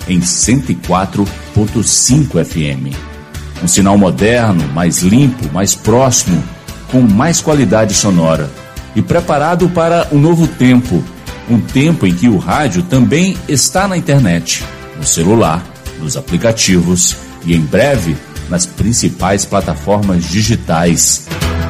em 104.5 FM. Um sinal moderno, mais limpo, mais próximo, com mais qualidade sonora e preparado para um novo tempo, um tempo em que o rádio também está na internet, no celular, nos aplicativos e em breve nas principais plataformas digitais.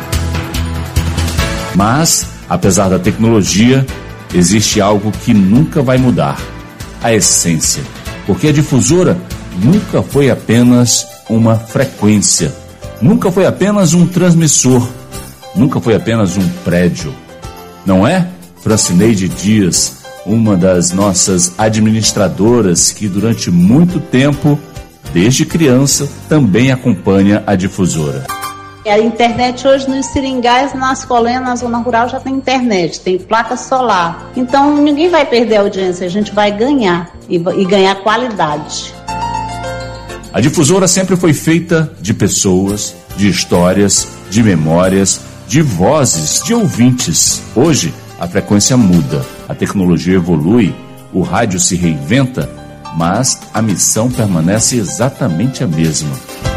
Mas, apesar da tecnologia, existe algo que nunca vai mudar: a essência. Porque a difusora nunca foi apenas uma frequência, nunca foi apenas um transmissor, nunca foi apenas um prédio. Não é, Francineide Dias, uma das nossas administradoras que durante muito tempo, desde criança, também acompanha a difusora? A internet hoje nos seringais, nas colônias, na zona rural já tem internet, tem placa solar. Então ninguém vai perder a audiência, a gente vai ganhar e ganhar qualidade. A difusora sempre foi feita de pessoas, de histórias, de memórias, de vozes, de ouvintes. Hoje a frequência muda, a tecnologia evolui, o rádio se reinventa, mas a missão permanece exatamente a mesma.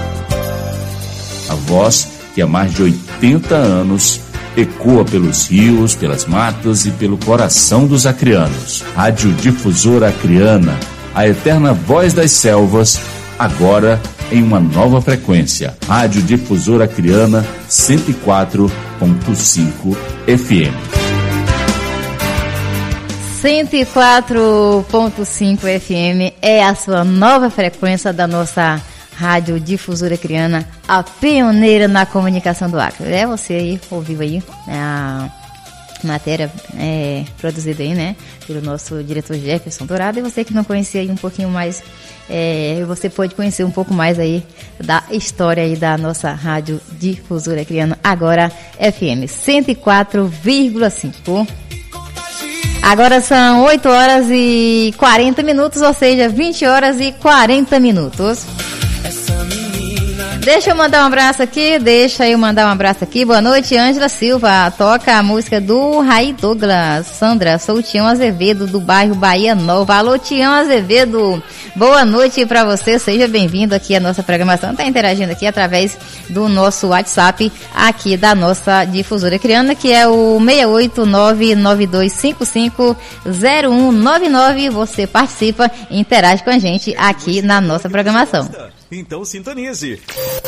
A voz que há mais de 80 anos ecoa pelos rios, pelas matas e pelo coração dos acrianos. Rádio Difusora Acriana, a eterna voz das selvas, agora em uma nova frequência. Rádio Difusora Acriana 104.5 FM. 104.5 FM é a sua nova frequência da nossa Rádio Difusora Acriana, a pioneira na comunicação do Acre. Você aí ouviu aí a matéria produzida aí, né, pelo nosso diretor Jefferson Dourado, e você que não conhecia aí um pouquinho mais, você pode conhecer um pouco mais aí da história aí da nossa Rádio Difusora Acriana, agora FM 104,5. Agora são 8 horas e 40 minutos, ou seja, 20 horas e 40 minutos. Deixa eu mandar um abraço aqui, boa noite, Ângela Silva, toca a música do Raí Douglas. Sandra, sou o Tião Azevedo, do bairro Bahia Nova. Alô, Tião Azevedo, boa noite pra você, seja bem-vindo aqui à nossa programação, tá interagindo aqui através do nosso WhatsApp aqui da nossa Difusora Acriana, que é o 68992550199, você participa e interage com a gente aqui na nossa programação. Então sintonize.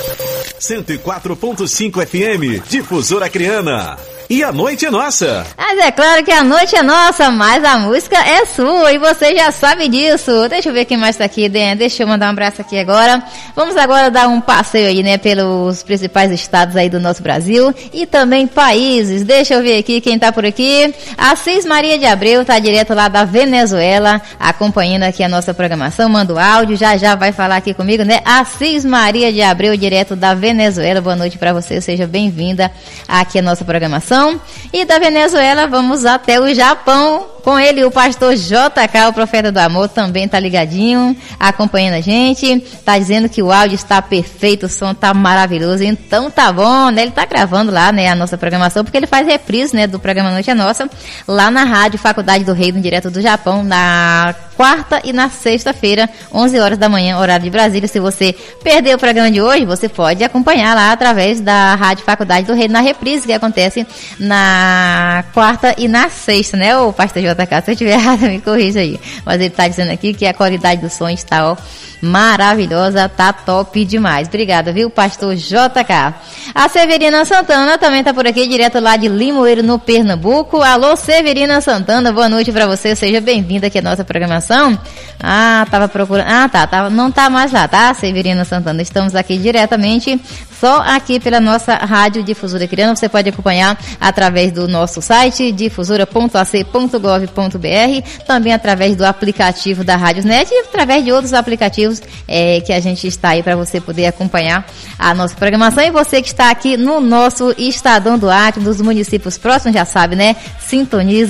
104.5 FM, Difusora Acriana. E a noite é nossa. Mas é claro que a noite é nossa, mas a música é sua e você já sabe disso. Deixa eu ver quem mais tá aqui, deixa eu mandar um abraço aqui agora. Vamos agora dar um passeio aí, né, pelos principais estados aí do nosso Brasil e também países. Deixa eu ver aqui quem tá por aqui. Assis Maria de Abreu tá direto lá da Venezuela, acompanhando aqui a nossa programação, manda o áudio, já vai falar aqui comigo, né? Assis Maria de Abreu, direto da Venezuela. Boa noite pra você, seja bem-vinda aqui à nossa programação. E da Venezuela vamos até o Japão, com ele o pastor JK, o profeta do amor, também tá ligadinho, acompanhando a gente, tá dizendo que o áudio está perfeito, o som tá maravilhoso, então tá bom, né? Ele tá gravando lá, né, a nossa programação, porque ele faz reprise, né, do programa Noite é Nossa, lá na Rádio Faculdade do Reino, direto do Japão, na quarta e na sexta-feira, 11 horas da manhã, horário de Brasília. Se você perdeu o programa de hoje, você pode acompanhar lá através da Rádio Faculdade do Reino, na reprise que acontece na quarta e na sexta, né, o pastor JK, se eu estiver errado, me corrija aí. Mas ele está dizendo aqui que a qualidade do som está maravilhosa, tá top demais. Obrigada, viu, pastor JK. A Severina Santana também está por aqui, direto lá de Limoeiro, no Pernambuco. Alô, Severina Santana, boa noite para você, seja bem-vinda aqui à nossa programação. Tava procurando, não tá mais lá, tá, Severina Santana? Estamos aqui diretamente, só aqui pela nossa Rádio Difusora Acriana. Você pode acompanhar através do nosso site, difusora.ac.gov.br, também através do aplicativo da Rádiosnet e através de outros aplicativos que a gente está aí para você poder acompanhar a nossa programação. E você que está aqui no nosso Estadão do Acre, dos municípios próximos, já sabe, né? Sintoniza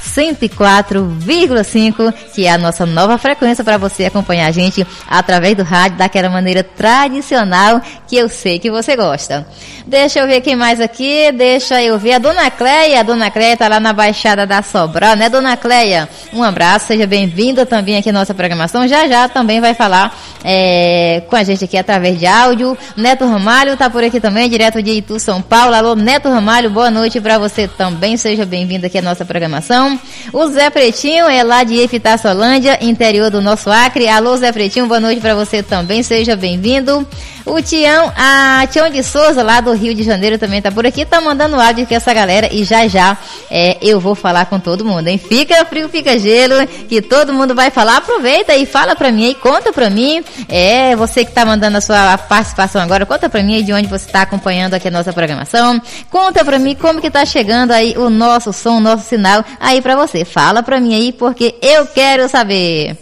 104,5, que é a nossa nova frequência para você acompanhar a gente através do rádio, daquela maneira tradicional que eu sei que você gosta. Deixa eu ver quem mais aqui, deixa eu ver a Dona Cleia tá lá na Baixada da Sobral, né, Dona Cleia? Um abraço, seja bem-vinda também aqui à nossa programação, já também vai falar com a gente aqui através de áudio. Neto Ramalho tá por aqui também, direto de Itu, São Paulo. Alô, Neto Ramalho, boa noite para você também, seja bem-vindo aqui à nossa programação. O Zé Pretinho é lá de Epitáciolândia, interior do nosso Acre. Alô, Zé Pretinho, boa noite para você também, seja bem-vindo. O Tião de Souza, lá do Rio de Janeiro, também tá por aqui, tá mandando áudio com essa galera e já eu vou falar com todo mundo, hein? Fica frio, fica gelo, que todo mundo vai falar. Aproveita e fala pra mim aí, conta pra mim, você que tá mandando a sua participação agora, conta pra mim aí de onde você tá acompanhando aqui a nossa programação, conta pra mim como que tá chegando aí o nosso som, o nosso sinal aí pra você, fala pra mim aí, porque eu quero saber.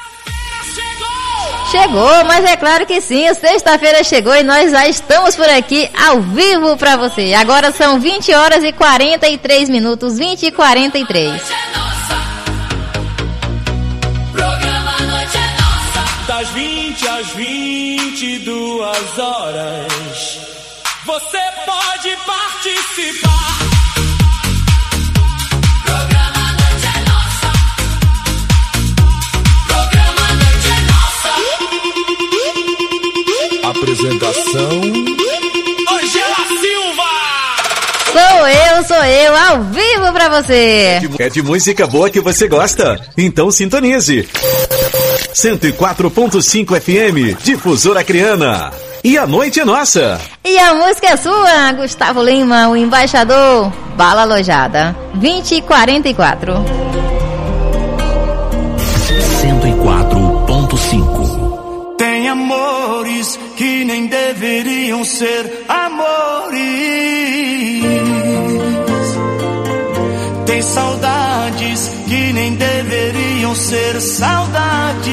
Chegou, mas é claro que sim, sexta-feira chegou e nós já estamos por aqui ao vivo pra você. Agora são 20 horas e 43 minutos, 20 e 43. Das 20 às 22 horas, você pode participar. Apresentação Angela Silva. Sou eu, ao vivo pra você. é de música boa que você gosta, então sintonize 104.5 FM, Difusora Acreana. E a noite é nossa. E a música é sua, Gustavo Lima, o embaixador. Bala Alojada, 20 e 44. 104.5. Tem amores que nem deveriam ser amores. Tem saudades que nem deveriam ser saudades.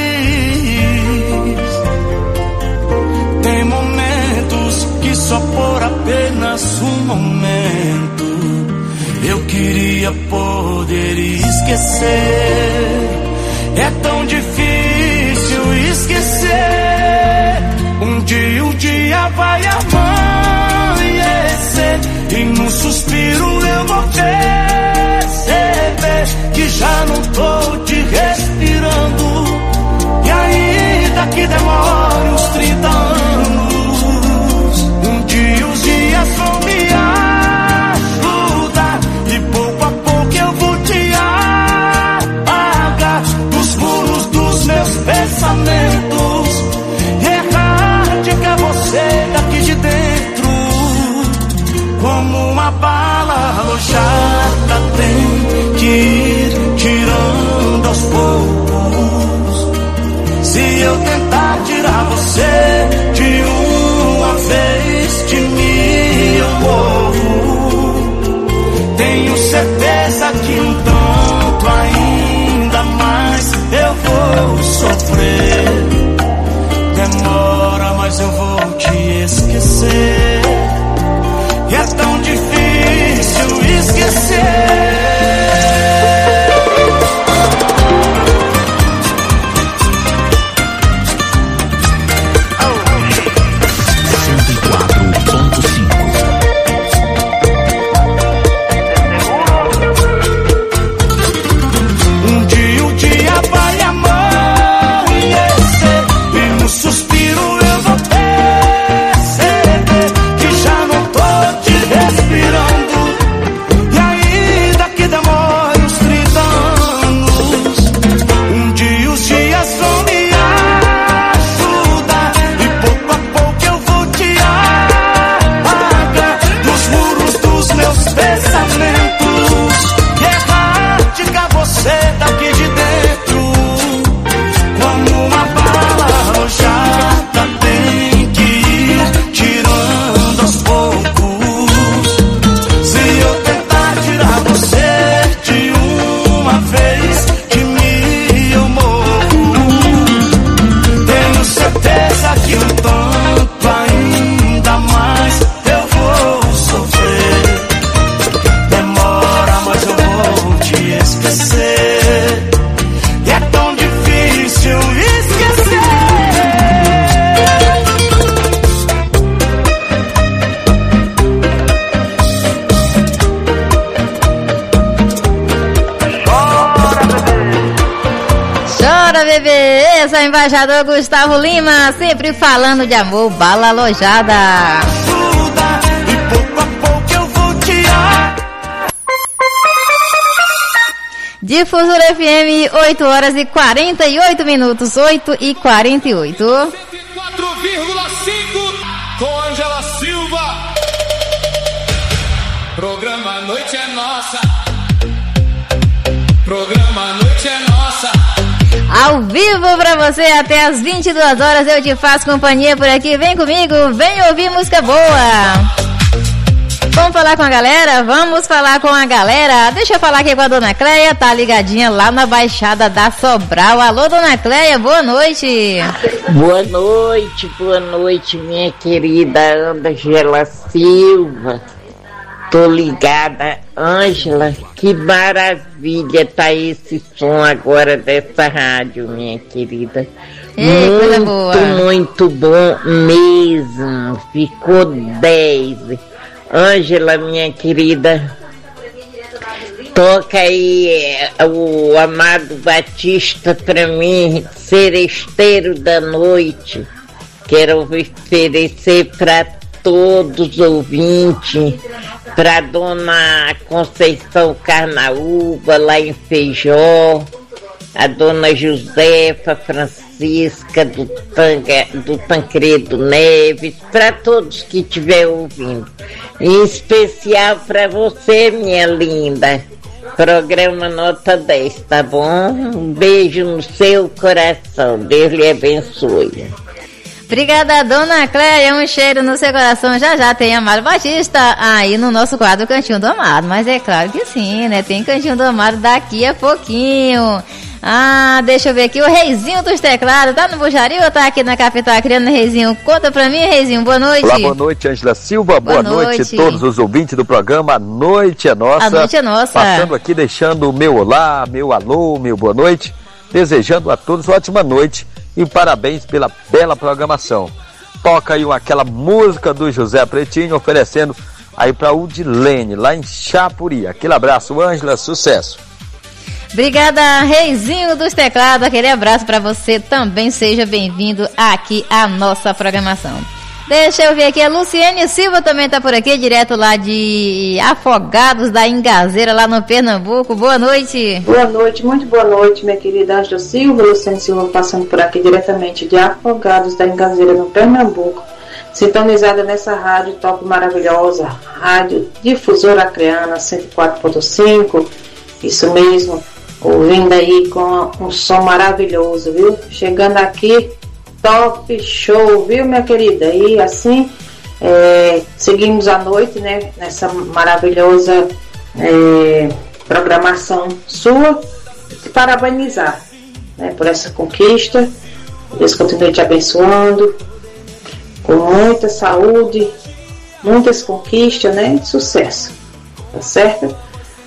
Tem momentos que só por apenas um momento eu queria poder esquecer. É tão difícil esquecer. Um dia vai amanhecer e num suspiro eu vou perceber que já não tô te respirando. E ainda que demore uns 30 anos, um dia os dias vão me ajudar e pouco a pouco eu vou te apagar dos muros dos meus pensamentos. Erradica você daqui de dentro, como uma bala alojada tem que ir tirando aos poucos. Se eu tentar tirar você de uma vez, de mim eu morro. Tenho certeza que um tanto ainda mais eu vou sofrer. Demora, mas eu vou te esquecer. E é tão difícil esquecer. 104,5. Cabeça, embaixador Gustavo Lima, sempre falando de amor, bala alojada. E pouco a pouco eu vou tirar. Difusora FM, 8 horas e 48 minutos, 8 e 48. 4,5 com Ângela Silva. Programa Noite é Nossa. Programa Noite é Nossa. Ao vivo pra você até as 22 horas, eu te faço companhia por aqui. Vem comigo, vem ouvir música boa. Vamos falar com a galera? Vamos falar com a galera. Deixa eu falar aqui com a Dona Cleia, tá ligadinha lá na Baixada da Sobral. Alô, Dona Cleia, boa noite. Boa noite, minha querida Ângela Silva. Tô ligada, Ângela, que maravilha tá esse som agora dessa rádio, minha querida. Ei, coisa boa. Muito bom mesmo, ficou 10. Ângela, minha querida, toca aí o Amado Batista pra mim, Seresteiro da Noite. Quero oferecer pra todos os ouvintes, pra Dona Conceição Carnaúba, lá em Feijó, a Dona Josefa Francisca do Tancredo Neves, para todos que estiver ouvindo. Em especial para você, minha linda. Programa Nota 10, tá bom? Um beijo no seu coração. Deus lhe abençoe. Obrigada, Dona Cléia, um cheiro no seu coração. Já tem Amado Batista aí no nosso quadro Cantinho do Amado, mas é claro que sim, né? Tem Cantinho do Amado daqui a pouquinho. Deixa eu ver aqui, o Reizinho dos Teclados, tá no Bujari ou tá aqui na capital criando, Reizinho? Conta pra mim, Reizinho, boa noite. Olá, boa noite, Ângela Silva, boa noite a todos os ouvintes do programa A Noite é Nossa. A Noite é Nossa. Passando aqui, deixando o meu olá, meu alô, meu boa noite, desejando a todos uma ótima noite e parabéns pela bela programação. Toca aí aquela música do José Pretinho, oferecendo aí pra Udilene, lá em Chapuri. Aquele abraço, Ângela, sucesso. Obrigada, Reizinho dos Teclados, aquele abraço para você também, seja bem-vindo aqui à nossa programação. Deixa eu ver aqui, a Luciene Silva também tá por aqui, direto lá de Afogados da Ingazeira, lá no Pernambuco. Boa noite. Boa noite, muito boa noite, minha querida Ângela Silva. Luciene Silva passando por aqui diretamente de Afogados da Ingazeira, no Pernambuco. Sintonizada nessa rádio top maravilhosa, Rádio Difusora Acreana 104.5, isso mesmo. Ouvindo aí com um som maravilhoso, viu? Chegando aqui, top show, viu, minha querida? E assim, seguimos a noite, né? Nessa maravilhosa programação sua. Te parabenizar, né? Por essa conquista. Deus continue te abençoando. Com muita saúde, muitas conquistas, né? Sucesso. Tá certo?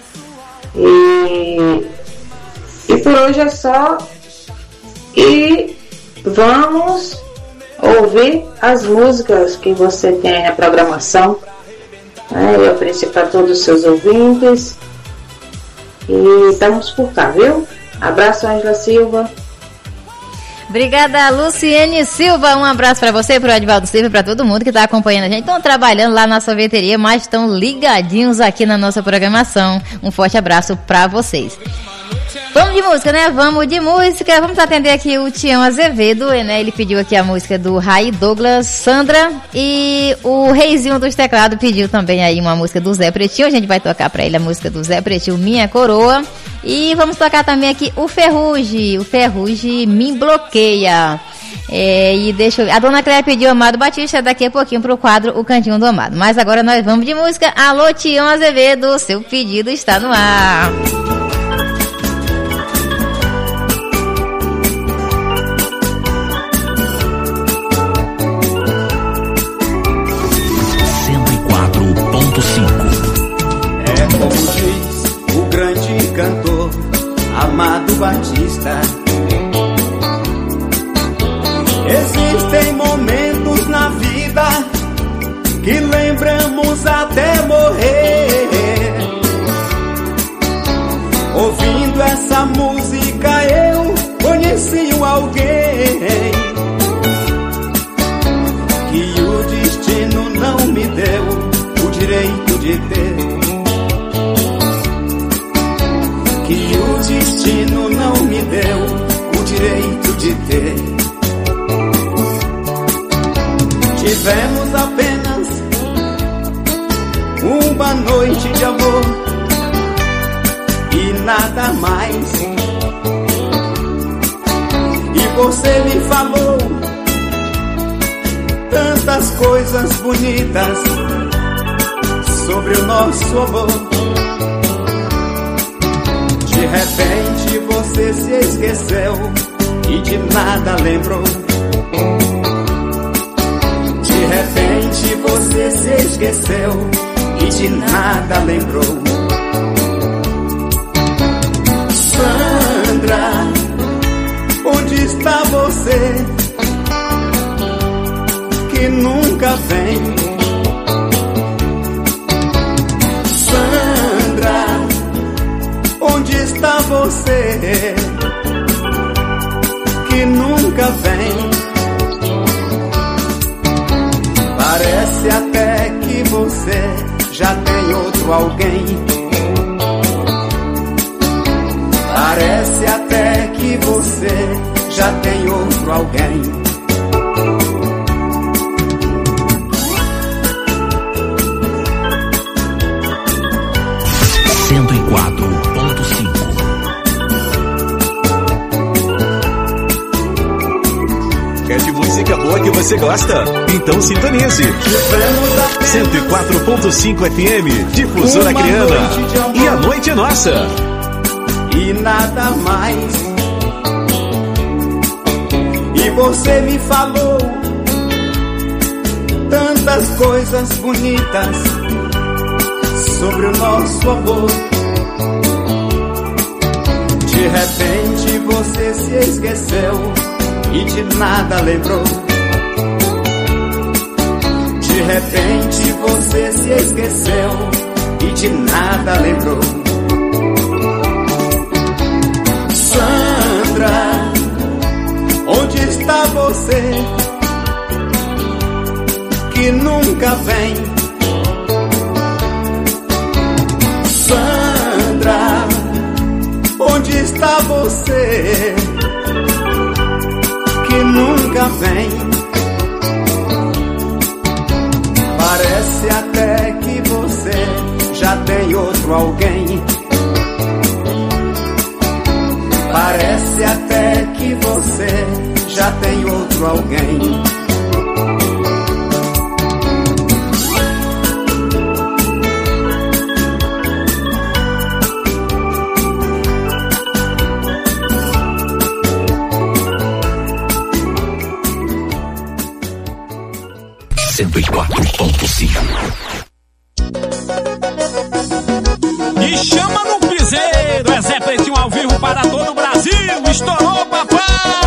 E por hoje é só. E vamos ouvir as músicas que você tem na programação. Eu ofereci para todos os seus ouvintes. E estamos por cá, viu? Abraço, Ângela Silva. Obrigada, Luciene Silva. Um abraço para você, para o Edvaldo Silva, para todo mundo que está acompanhando a gente. Estão trabalhando lá na sorveteria, mas estão ligadinhos aqui na nossa programação. Um forte abraço para vocês. Vamos de música, né? Vamos de música. Vamos atender aqui o Tião Azevedo, né? Ele pediu aqui a música do Ray Douglas, Sandra. E o Reizinho dos Teclados pediu também aí uma música do Zé Pretinho. A gente vai tocar pra ele a música do Zé Pretinho, Minha Coroa. E vamos tocar também aqui o Ferrugem. O Ferrugem Me Bloqueia. E deixa eu... A Dona Cléia pediu Amado Batista daqui a pouquinho pro quadro O Cantinho do Amado. Mas agora nós vamos de música. Alô, Tião Azevedo, seu pedido está no ar. Como diz o grande cantor Amado Batista, existem momentos na vida que lembramos até morrer. pude ter. Tivemos apenas uma noite de amor e nada mais. E você me falou tantas coisas bonitas sobre o nosso amor. De repente você se esqueceu e de nada lembrou. De repente você se esqueceu e de nada lembrou. Sandra, onde está você que nunca vem? Sandra, onde está você que nunca vem? Parece até que você já tem outro alguém. Parece até que você já tem outro alguém. 104.5. É de música boa que você gosta? Então sintonize. 104.5 FM, Difusora Criana. E a noite é nossa. E nada mais. E você me falou tantas coisas bonitas sobre o nosso amor. De repente você se esqueceu e de nada lembrou. De repente você se esqueceu e de nada lembrou. Sandra, onde está você que nunca vem? Sandra, onde está você que nunca vem? Parece até que você já tem outro alguém. Parece até que você já tem outro alguém. E chama no piseiro, é Zé Pretinho ao vivo para todo o Brasil. Estourou, papai!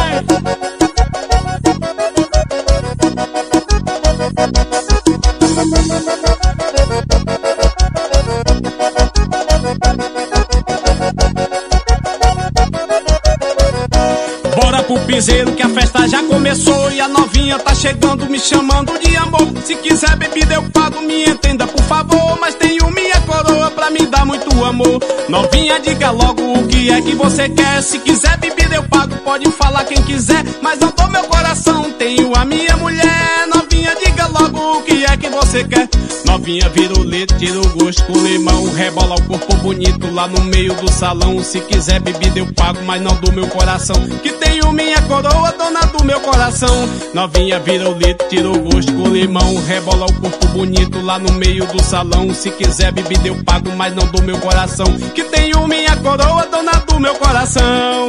Bora pro piseiro que a festa já começou e a novinha tá chegando me chamando de amor. Se quiser bebida eu pago, me entenda por favor, mas tenho minha coroa pra me dar muito amor. Novinha, diga logo o que é que você quer. Se quiser bebida eu pago, pode falar quem quiser, mas não dou meu coração, tenho a minha mulher. Novinha, diga logo o que é que você quer. Novinha, vira o leite, tira o gosto com limão, rebola o corpo bonito lá no meio do salão. Se quiser bebida eu pago, mas não do meu coração, que tenho minha coroa, dona do meu coração. Novinha, vira o leite, tira o gosto com limão, rebola o corpo bonito lá no meio do salão. Se quiser bebida eu pago, mas não do meu coração, que tenho minha coroa, dona do meu coração.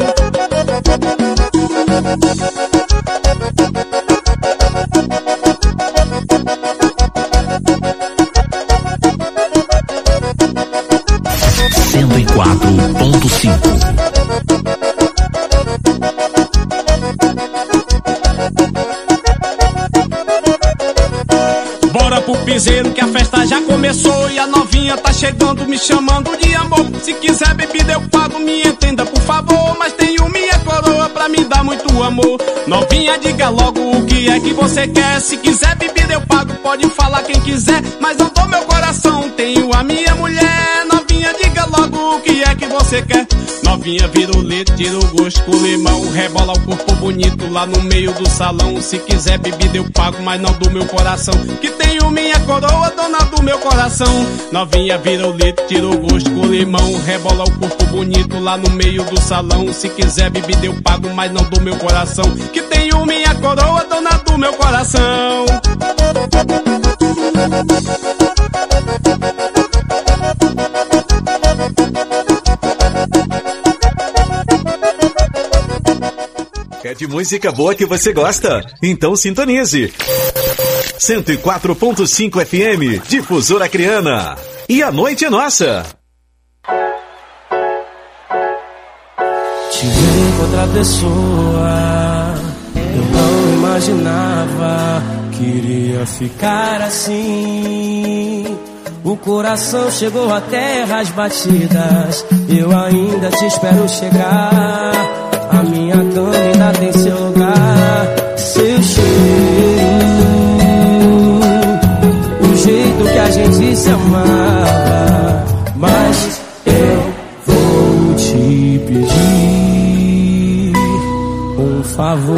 104.5. Bora pro piseiro que a festa já começou e a novinha tá chegando me chamando de amor. Se quiser bebida eu pago, me entenda por favor, mas tenho minha coroa pra me dar muito amor. Novinha, diga logo o que é que você quer. Se quiser bebida eu pago, pode falar quem quiser, mas não dou meu coração, tenho a minha mulher. Novinha, diga logo o que é que você quer. Novinha vira o leite, tira o gosto com limão. Rebola o corpo bonito lá no meio do salão. Se quiser bebida eu pago, mas não do meu coração, que tenho minha coroa, dona do meu coração. Novinha vira o leite, tira o gosto com limão. Rebola o corpo bonito lá no meio do salão. Se quiser bebida eu pago, mas não do meu coração, que tenho minha coroa, dona do meu coração. É de música boa que você gosta? Então sintonize. 104.5 FM, Difusora Acreana. E a noite é nossa. Te ver com outra pessoa, eu não imaginava que iria ficar assim. O coração chegou a terras batidas, eu ainda te espero chegar. A minha cama ainda tem seu lugar, seu cheiro, o jeito que a gente se amava. Mas eu vou te pedir um favor.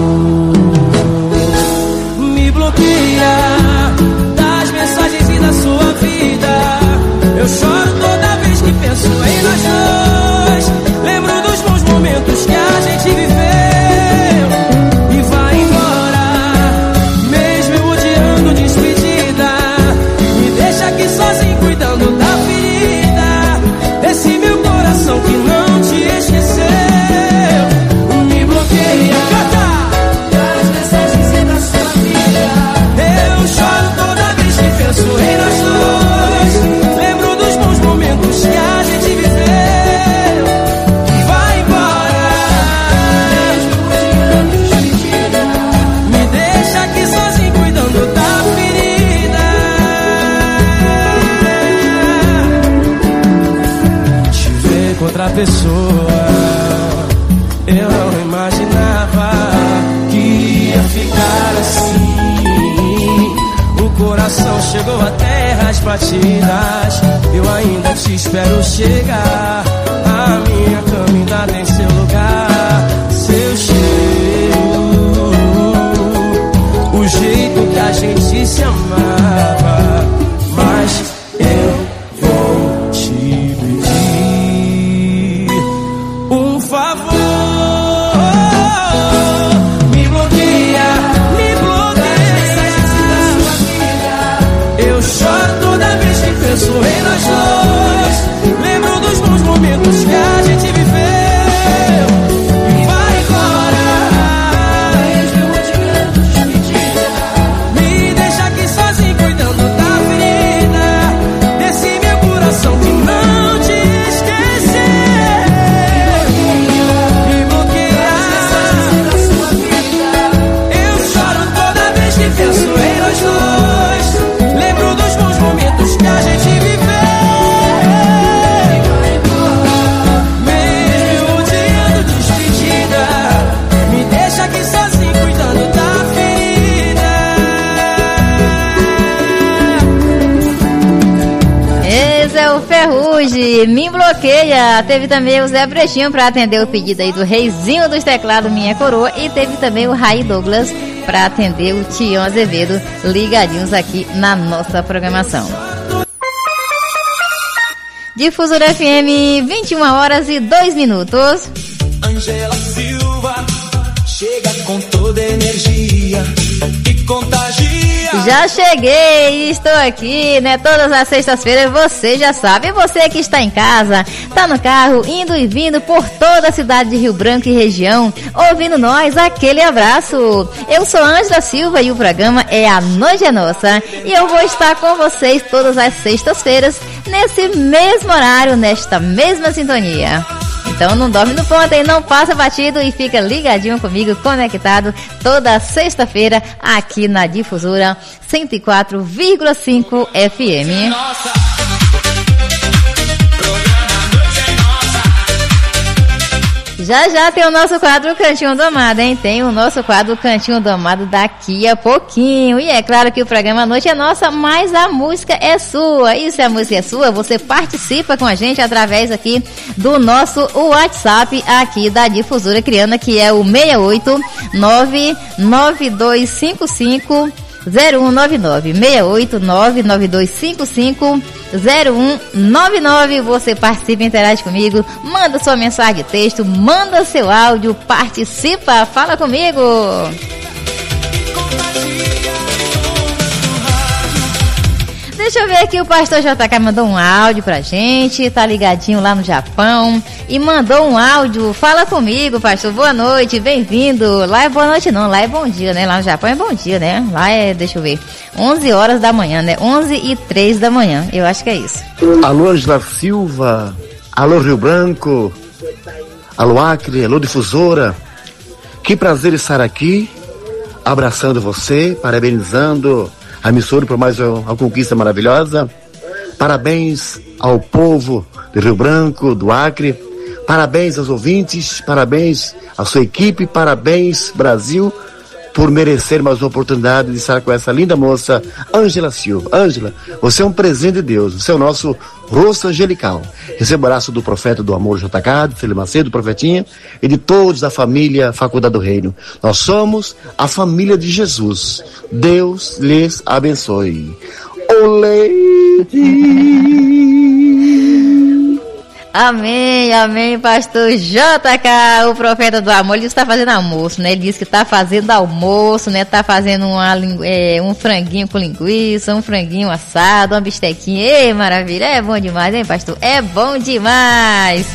Me bloqueia das mensagens e da sua vida. Eu choro toda vez que penso em nós dois. Lembro dos bons momentos que a gente viveu e vai embora, mesmo eu odiando despedida. Me deixa aqui sozinho cuidando da ferida desse meu coração que não te esqueceu. Me bloqueia das mensagens e da sua vida. Eu choro toda vez que penso em nós dois. Lembro dos bons momentos que a gente viveu. Outra pessoa, eu não imaginava que ia ficar assim. O coração chegou a terras batidas, eu ainda te espero chegar. A minha cama ainda tem seu lugar, seu cheiro, o jeito que a gente se amava. Mas eu vou te pedir um favor. Me bloqueia, me bloqueia. Eu choro toda vez que penso em nós dois. Lembro dos bons momentos que a gente viveu. E vai embora, me deixa aqui sozinho cuidando da ferida desse meu coração que não te esqueceu. Me bloqueia. Eu choro toda vez que penso em nós dois. Lembro dos bons momentos que a gente viveu. Mesmo odiando despedida, me deixa aqui sozinho cuidando da ferida. Esse é o Ferrugem, Me Bloqueia. Teve também o Zé Brechinho para atender o pedido aí do Reizinho dos Teclados, Minha Coroa. E teve também o Ray Douglas para atender o Tião Azevedo, ligadinhos aqui na nossa programação. Difusora FM, 21 horas e 2 minutos. Angela Silva chega com toda energia e contagia. Já cheguei, estou aqui, né? Todas as sextas-feiras, você já sabe. E você que está em casa, tá no carro, indo e vindo por toda a cidade de Rio Branco e região, ouvindo nós, aquele abraço. Eu sou Ângela Silva e o programa é A Noite é Nossa. E eu vou estar com vocês todas as sextas-feiras, nesse mesmo horário, nesta mesma sintonia. Então não dorme no ponto aí, não passa batido e fica ligadinho comigo, conectado toda sexta-feira aqui na Difusora 104,5 FM. Já tem o nosso quadro Cantinho do Amado, hein? Tem o nosso quadro Cantinho do Amado daqui a pouquinho. E é claro que o programa A Noite é Nossa, mas a música é sua. E se a música é sua, você participa com a gente através aqui do nosso WhatsApp aqui da Difusora Criana, que é o 6899255 0199 68992550199. Você participa, interage comigo, manda sua mensagem de texto, manda seu áudio, participa, fala comigo. Deixa eu ver aqui, o pastor JK mandou um áudio pra gente, tá ligadinho lá no Japão e mandou um áudio. Fala comigo, pastor, boa noite, bem-vindo. Lá é boa noite não, lá é bom dia, né? Lá no Japão é bom dia, né? Lá é, deixa eu ver, 11 horas da manhã, né? 11h03 da manhã, eu acho que é isso. Alô, Angela Silva, alô, Rio Branco, alô, Acre, alô, Difusora. Que prazer estar aqui, abraçando você, parabenizando a emissora por mais uma conquista maravilhosa. Parabéns ao povo de Rio Branco, do Acre. Parabéns aos ouvintes, parabéns à sua equipe, parabéns, Brasil, por merecer mais uma oportunidade de estar com essa linda moça, Angela Silva. Angela, você é um presente de Deus, você é o nosso rosto angelical. Receba o abraço do profeta do amor JK, de Filho Macedo, do Profetinha, e de todos da família Faculdade do Reino. Nós somos a família de Jesus. Deus lhes abençoe. Amém, amém, pastor JK, o profeta do amor. Ele está fazendo almoço, né? Ele disse que está fazendo almoço, né? Está fazendo um franguinho com linguiça, um franguinho assado, uma bistequinha. Ei, maravilha, é bom demais, hein, pastor? É bom demais.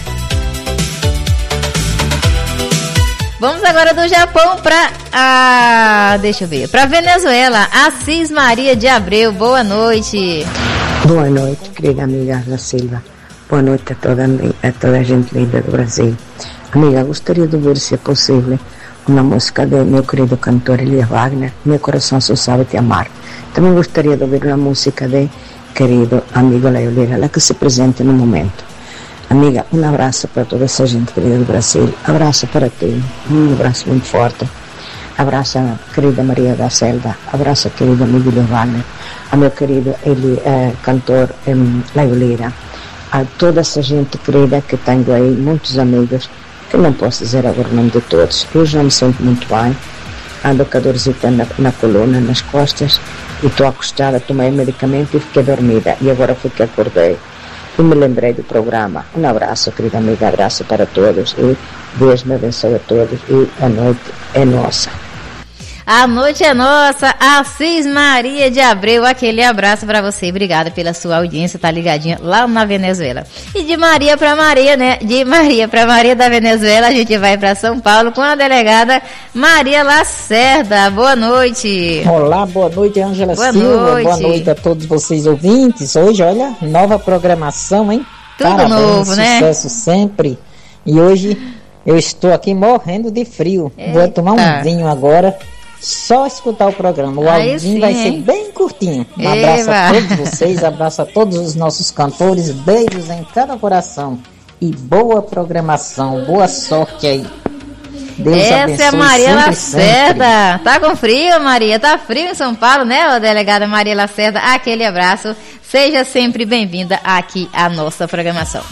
Vamos agora do Japão para deixa eu ver, para Venezuela. Assis Maria de Abreu, boa noite. Boa noite, querida amiga Angela Silva. Boa noite a toda a gente linda do Brasil. Amiga, gostaria de ouvir, se é possível, uma música de meu querido cantor Elias Wagner, Meu Coração Só Sabe Te Amar. Também gostaria de ouvir uma música de querido amigo Laio Lira, lá que se presente no momento. Amiga, um abraço para toda essa gente querida do Brasil. Abraço para ti, um abraço muito forte. Abraço a querida Maria da Selva, abraço a querido amigo Elias Wagner, a meu querido cantor Laio Lira. A toda essa gente querida que tenho aí, muitos amigos, que não posso dizer agora o nome de todos. Eu já me sinto muito bem, ando com a dorzinha na coluna, nas costas, e estou acostada, tomei medicamento e fiquei dormida. E agora foi que acordei e me lembrei do programa. Um abraço, querida amiga, abraço para todos e Deus me abençoe a todos e a noite é nossa. A noite é nossa, Assis Maria de Abreu, aquele abraço para você, obrigada pela sua audiência, tá ligadinha lá na Venezuela. E de Maria para Maria, né, de Maria para Maria da Venezuela, a gente vai para São Paulo com a delegada Maria Lacerda, boa noite. Olá, boa noite, Angela Silva, boa noite a todos vocês ouvintes. Hoje, olha, nova programação, hein? Tudo parabéns, novo, né? Sucesso sempre. E hoje eu estou aqui morrendo de frio, vou tomar um vinho agora. Só escutar o programa. O áudio vai ser bem curtinho. Um abraço a todos vocês, abraço a todos os nossos cantores, beijos em cada coração e boa programação, boa sorte aí. Deus essa abençoe é a Maria sempre, Lacerda. sempre. Tá com frio, Maria? Tá frio em São Paulo, né, delegada Maria Lacerda? Aquele abraço. Seja sempre bem-vinda aqui à nossa programação.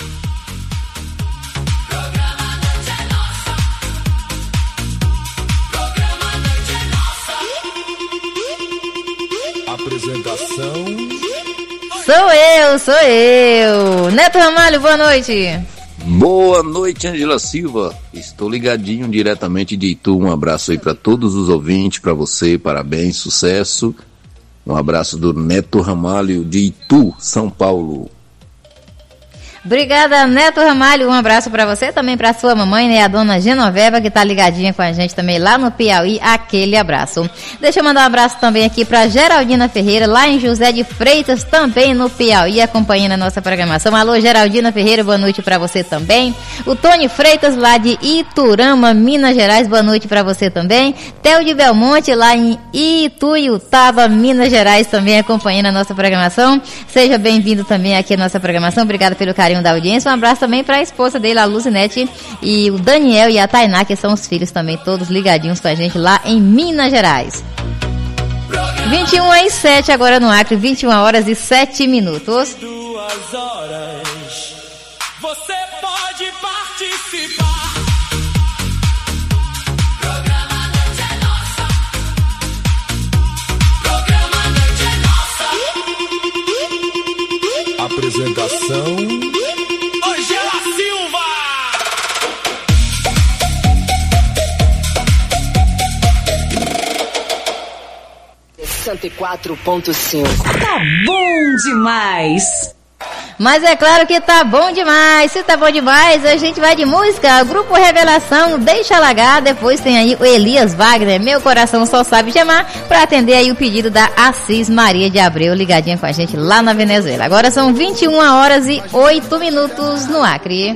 Apresentação. Sou eu. Neto Ramalho, boa noite. Boa noite, Angela Silva. Estou ligadinho diretamente de Itu. Um abraço aí para todos os ouvintes, para você, parabéns, sucesso. Um abraço do Neto Ramalho de Itu, São Paulo. Obrigada, Neto Ramalho, um abraço para você, também para sua mamãe, né, a dona Genoveva, que tá ligadinha com a gente também lá no Piauí, aquele abraço. Deixa eu mandar um abraço também aqui para Geraldina Ferreira, lá em José de Freitas, também no Piauí, acompanhando a nossa programação. Alô, Geraldina Ferreira, boa noite para você também. O Tony Freitas, lá de Iturama, Minas Gerais, boa noite para você também. Theo de Belmonte, lá em Ituiutaba, Minas Gerais, também acompanhando a nossa programação. Seja bem-vindo também aqui à nossa programação, obrigada pelo carinho carinho da audiência. Um abraço também para a esposa dele, a Luzinete, e o Daniel e a Tainá, que são os filhos também, todos ligadinhos com a gente lá em Minas Gerais. 21h07 agora no Acre, 21h07. 2 horas. Você pode participar. Programa Noite é Nossa. Programa Noite é Nossa. Apresentação: Angela Silva. 104.5. Tá bom demais. Mas é claro que tá bom demais. Se tá bom demais, a gente vai de música. Grupo Revelação, Deixa Alagar. Depois tem aí o Elias Wagner, Meu Coração Só Sabe Chamar, pra atender aí o pedido da Assis Maria de Abreu, ligadinha com a gente lá na Venezuela. Agora são 21h08 no Acre.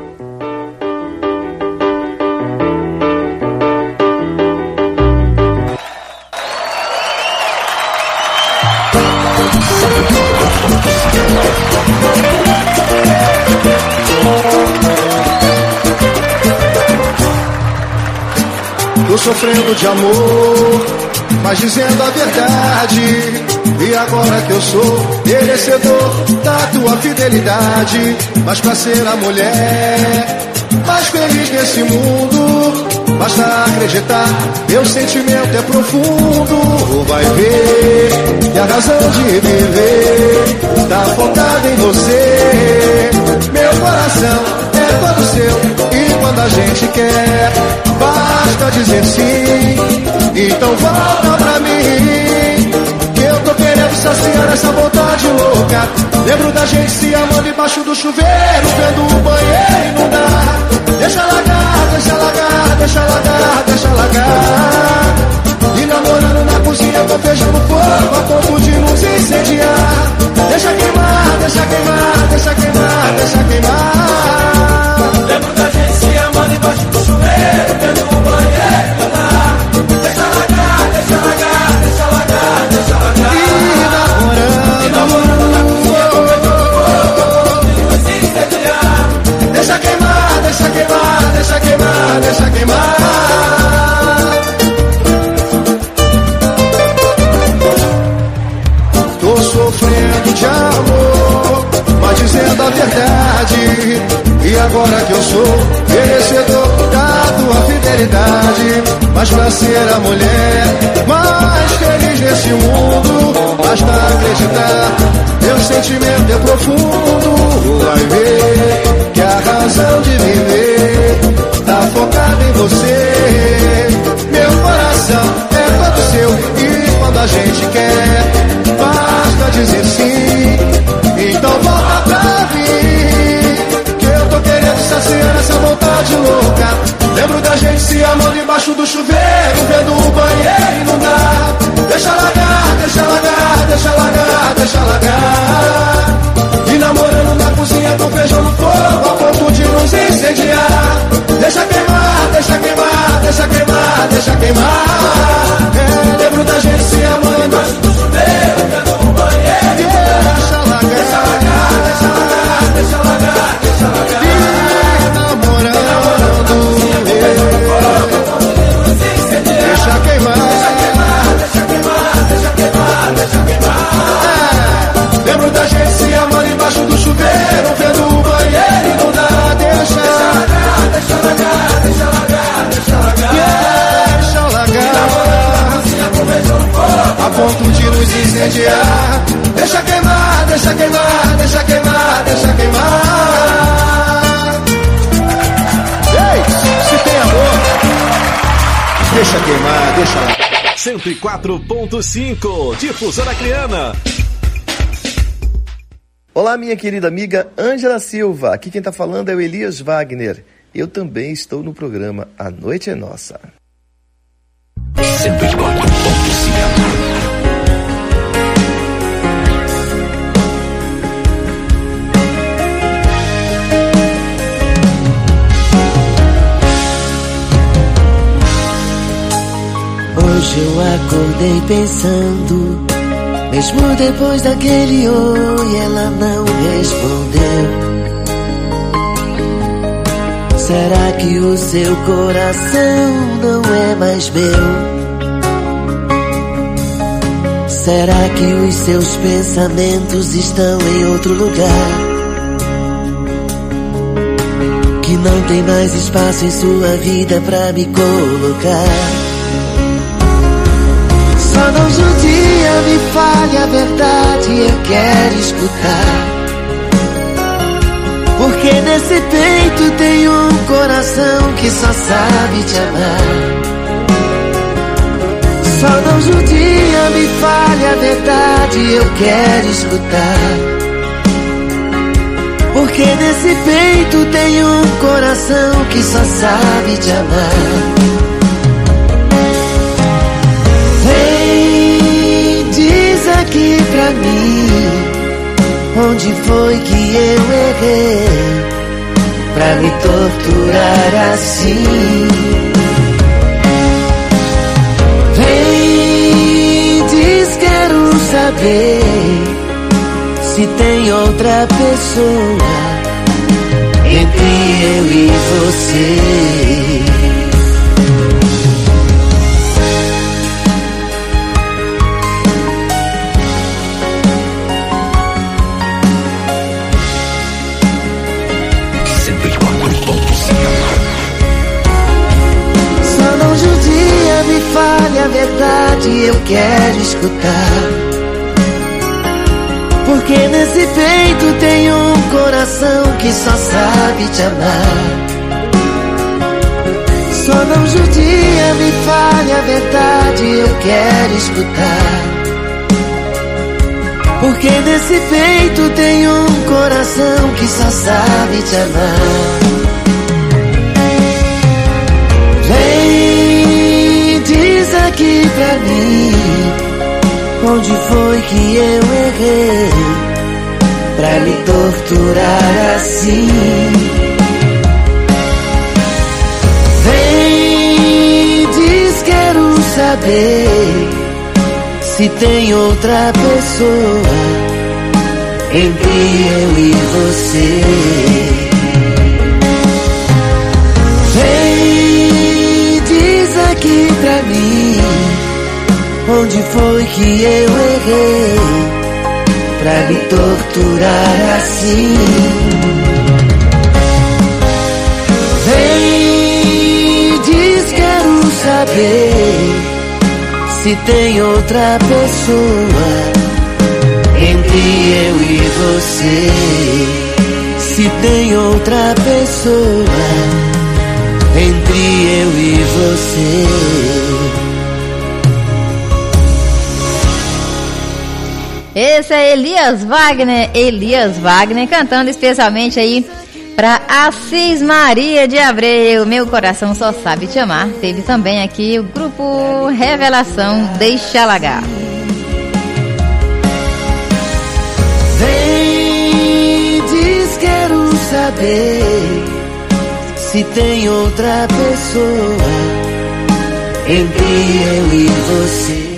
Tô sofrendo de amor, mas dizendo a verdade. E agora que eu sou merecedor da tua fidelidade, mas pra ser a mulher mais feliz nesse mundo, basta acreditar, meu sentimento é profundo. Vai ver que a razão de viver tá focada em você. Meu coração é todo seu, e quando a gente quer, basta dizer sim. Então volta pra mim, que eu tô querendo saciar essa vontade louca. Lembro da gente se amando embaixo do chuveiro, vendo o banheiro inundar. Deixa largar, deixa largar, deixa largar, deixa largar. E namorando na cozinha com feijão no fogo, a ponto de nos incendiar. Deixa queimar, deixa queimar, deixa queimar, deixa queimar. Lembro da gente se amando embaixo do chuveiro, vendo o banheiro inundar. Deixa largar, deixa largar, deixa largar, deixa largar. E namorando na cozinha com feijão no fogo, a ponto de nos incendiar. Deixa queimar, deixa queimar, deixa queimar, deixa queimar. Tô sofrendo de amor, mas dizendo a verdade. E agora que eu sou merecedor da tua fidelidade, mas pra ser a mulher mais feliz nesse mundo, basta acreditar, meu sentimento é profundo. Vai ver que a razão de viver tá focada em você. Meu coração é todo seu, e quando a gente quer, basta dizer sim. Então volta pra mim, que eu tô querendo saciar essa vontade louca. Lembro da gente se amando embaixo do chuveiro, vendo o banheiro inundar. Deixa largar, deixa largar, deixa largar, deixa largar. E namorando na cozinha com feijão no fogo, a ponto de nos incendiar. Deixa queimar, deixa queimar, deixa queimar, deixa queimar. Lembro da gente se amando embaixo do chuveiro, vendo o banheiro inundar. Deixa largar, deixa largar, deixa largar, deixa largar, deixa largar. E namorando na cozinha com feijão no fogo, a ponto de nos incendiar. Deixa queimar, deixa queimar, deixa queimar, deixa queimar, deixa queimar. Lembro da gente se amando embaixo do chuveiro, vendo o banheiro inundar. Deixa largar, deixa largar, deixa largar, deixa largar. Deixa largar, a ponto de nos incendiar. Deixa queimar, deixa queimar, deixa queimar, deixa queimar. Ei, se tem amor, deixa queimar, deixa largar. 104.5, Difusora Acreana. Olá, minha querida amiga Ângela Silva. Aqui quem está falando é o Elias Wagner. Eu também estou no programa A Noite é Nossa. 104.5. Hoje eu acordei pensando, mesmo depois daquele oi, ela não respondeu. Será que o seu coração não é mais meu? Será que os seus pensamentos estão em outro lugar? Que não tem mais espaço em sua vida pra me colocar? Só não judia, me fale a verdade, eu quero escutar. Porque nesse peito tem um coração que só sabe te amar. Só não judia, me fale a verdade, eu quero escutar. Porque nesse peito tem um coração que só sabe te amar. Vem, diz aqui pra mim, onde foi que eu errei pra me torturar assim? Vem, diz, quero saber se tem outra pessoa entre eu e você. Só não judia, me fale a verdade, eu quero escutar. Porque nesse peito tem um coração que só sabe te amar. Só não judia, me fale a verdade, eu quero escutar. Porque nesse peito tem um coração que só sabe te amar. Vem, diz aqui pra mim, onde foi que eu errei pra me torturar assim? Vem, diz, quero saber se tem outra pessoa entre eu e você. Vem, diz aqui pra mim, onde foi que eu errei pra me torturar assim? Vem, diz, quero saber se tem outra pessoa entre eu e você. Se tem outra pessoa entre eu e você. Esse é Elias Wagner cantando especialmente aí pra Assis Maria de Abreu, Meu Coração Só Sabe Te Amar. Teve também aqui o grupo Revelação, Deixa Alagar. Vem, diz, quero saber se tem outra pessoa entre eu e você.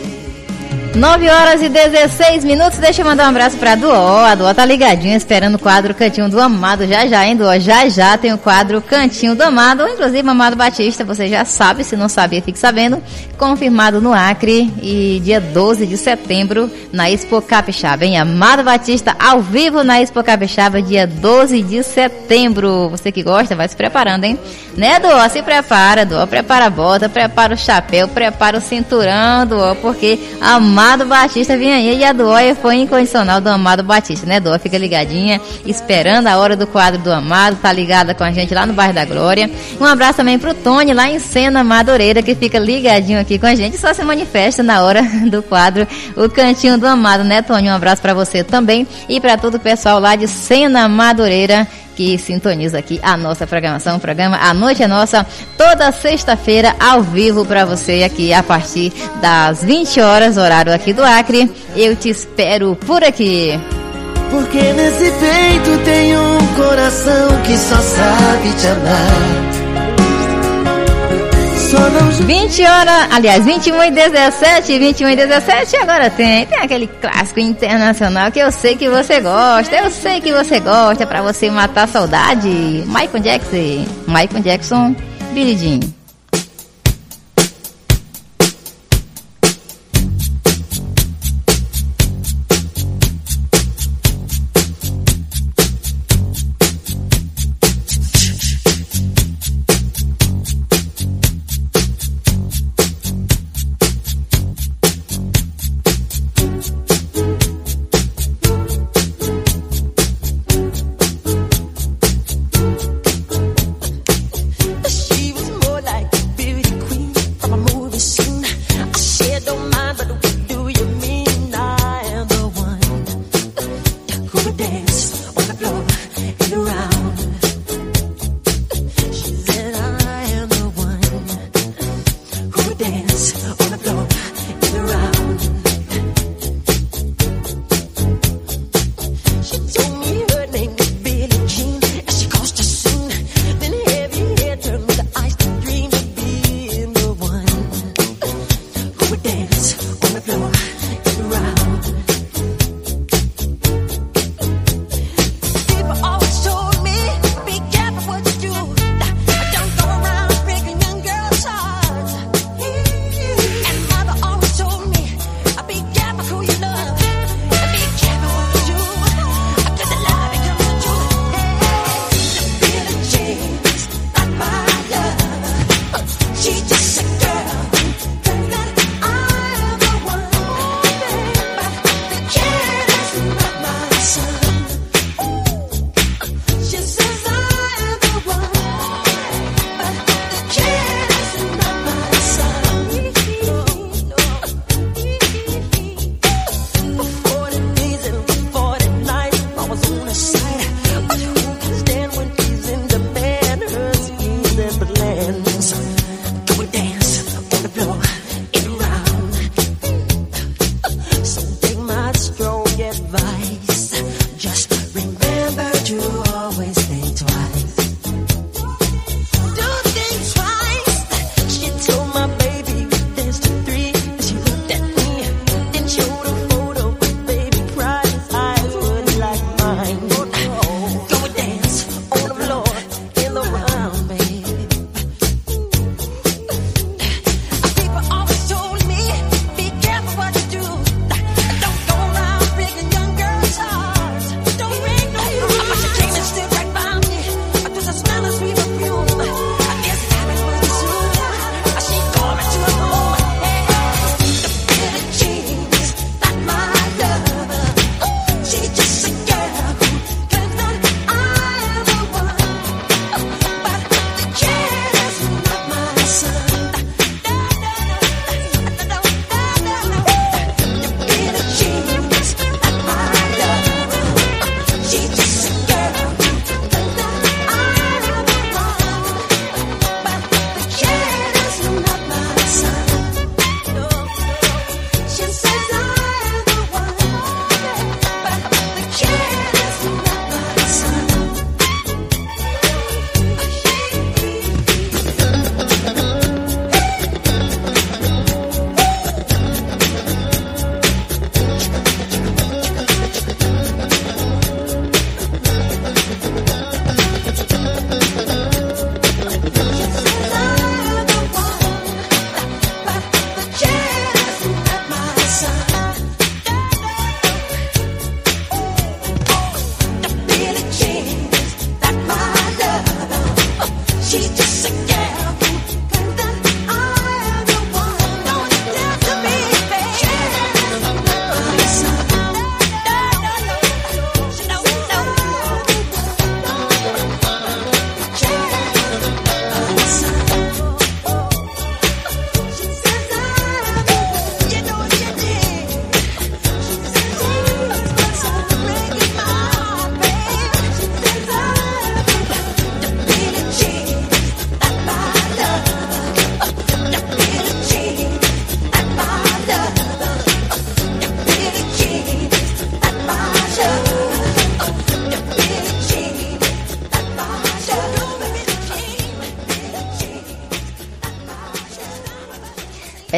9h16. Deixa eu mandar um abraço pra Duó. A Duó tá ligadinha esperando o quadro Cantinho do Amado. Já, hein, Duó? Já tem o quadro Cantinho do Amado. Inclusive, Amado Batista, você já sabe, se não sabia, fique sabendo. Confirmado no Acre e dia 12 de setembro na Expo Capixaba, hein? Amado Batista ao vivo na Expo Capixaba, dia 12 de setembro. Você que gosta, vai se preparando, hein? Né, Duó? Se prepara, Duó. Prepara a bota, prepara o chapéu, prepara o cinturão, Duó, porque Amado Batista vem aí e a Duó foi incondicional do Amado Batista, né, Duó? Fica ligadinha, esperando a hora do quadro do Amado, tá ligada com a gente lá no bairro da Glória. Um abraço também pro Tony, lá em Sena Madureira, que fica ligadinho aqui com a gente, só se manifesta na hora do quadro O Cantinho do Amado, né, Tony? Um abraço pra você também e pra todo o pessoal lá de Sena Madureira, que sintoniza aqui a nossa programação, o programa A Noite é Nossa, toda sexta-feira ao vivo para você aqui a partir das 20 horas, horário aqui do Acre. Eu te espero por aqui. Porque nesse peito tem um coração que só sabe te amar. 20 horas, aliás, 21h17, 21h17, agora tem aquele clássico internacional que eu sei que você gosta, pra você matar a saudade. Michael Jackson, Billie Jean.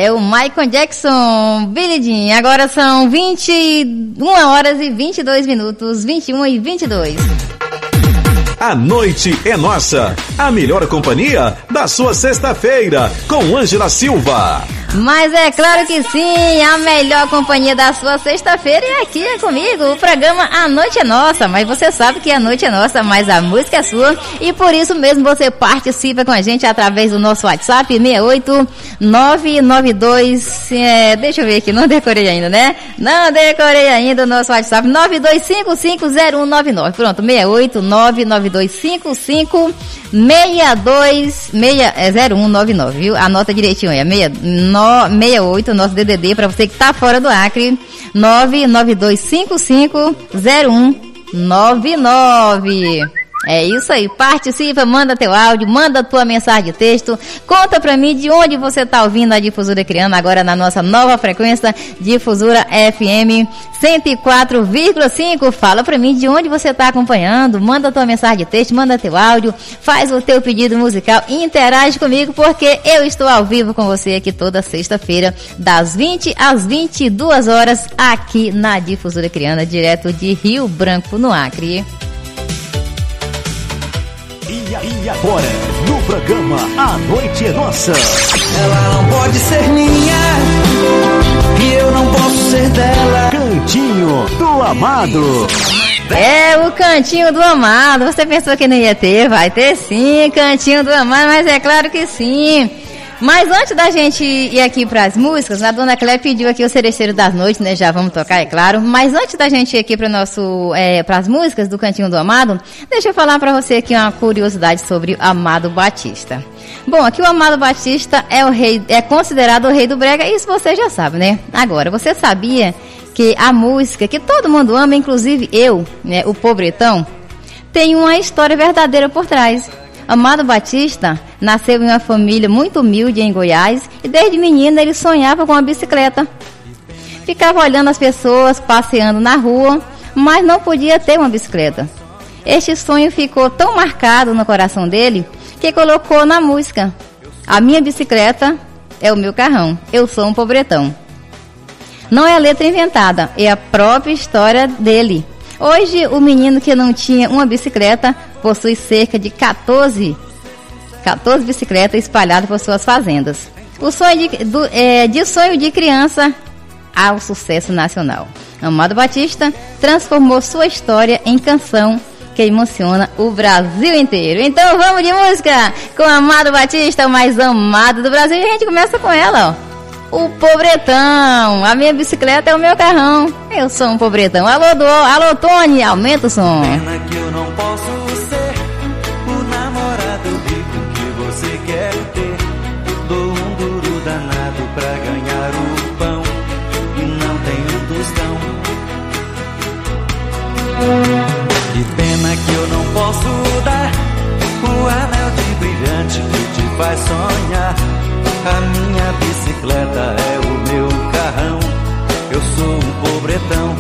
É o Michael Jackson, Billie Jean. Agora são 21 horas e 22 minutos, 21 e 22. A noite é nossa. A melhor companhia da sua sexta-feira, com Ângela Silva. Mas é claro que sim, a melhor companhia da sua sexta-feira é aqui comigo, o programa A Noite é Nossa. Mas você sabe que a noite é nossa, mas a música é sua. E por isso mesmo você participa com a gente através do nosso WhatsApp, 68992, deixa eu ver aqui, não decorei ainda, né? Não decorei ainda o nosso WhatsApp, 92550199. Pronto, 68992550199, viu? Anota direitinho, é 68, nosso DDD, para você que tá fora do Acre, 992550199. É isso aí, participa, manda teu áudio, manda tua mensagem de texto, conta pra mim de onde você tá ouvindo a Difusora Criana, agora na nossa nova frequência, Difusora FM 104,5, fala pra mim de onde você tá acompanhando, manda tua mensagem de texto, manda teu áudio, faz o teu pedido musical, interage comigo, porque eu estou ao vivo com você aqui toda sexta-feira, das 20 às 22 horas, aqui na Difusora Criana, direto de Rio Branco, no Acre. E agora, no programa A Noite é Nossa. Ela não pode ser minha, e eu não posso ser dela. Cantinho do Amado. É o Cantinho do Amado. Você pensou que não ia ter? Vai ter sim, Cantinho do Amado, mas é claro que sim. Mas antes da gente ir aqui para as músicas, a dona Cléia pediu aqui o Cerejeiro das Noites, né? Já vamos tocar, é claro. Mas antes da gente ir aqui para as músicas do Cantinho do Amado, deixa eu falar para você aqui uma curiosidade sobre o Amado Batista. Bom, aqui o Amado Batista é considerado o rei do brega, isso você já sabe, né? Agora, você sabia que a música que todo mundo ama, inclusive eu, né, o pobretão, tem uma história verdadeira por trás. Amado Batista nasceu em uma família muito humilde em Goiás e desde menino ele sonhava com uma bicicleta. Ficava olhando as pessoas passeando na rua, mas não podia ter uma bicicleta. Este sonho ficou tão marcado no coração dele que colocou na música: a minha bicicleta é o meu carrão, eu sou um pobretão. Não é a letra inventada, é a própria história dele. Hoje, o menino que não tinha uma bicicleta possui cerca de 14 bicicletas espalhadas por suas fazendas. O sonho de sonho de criança ao sucesso nacional. Amado Batista transformou sua história em canção que emociona o Brasil inteiro. Então vamos de música com Amado Batista, o mais amado do Brasil. E a gente começa com ela, ó. O pobretão, a minha bicicleta é o meu carrão, eu sou um pobretão. Alô Tony, aumenta o som. Pena que eu não posso ser o namorado rico que você quer ter. Dou um duro danado pra ganhar o pão e não tenho um tostão. Que pena que eu não posso dar o anel de brilhante que te faz sonhar. A minha bicicleta é o meu carrão, eu sou um pobretão.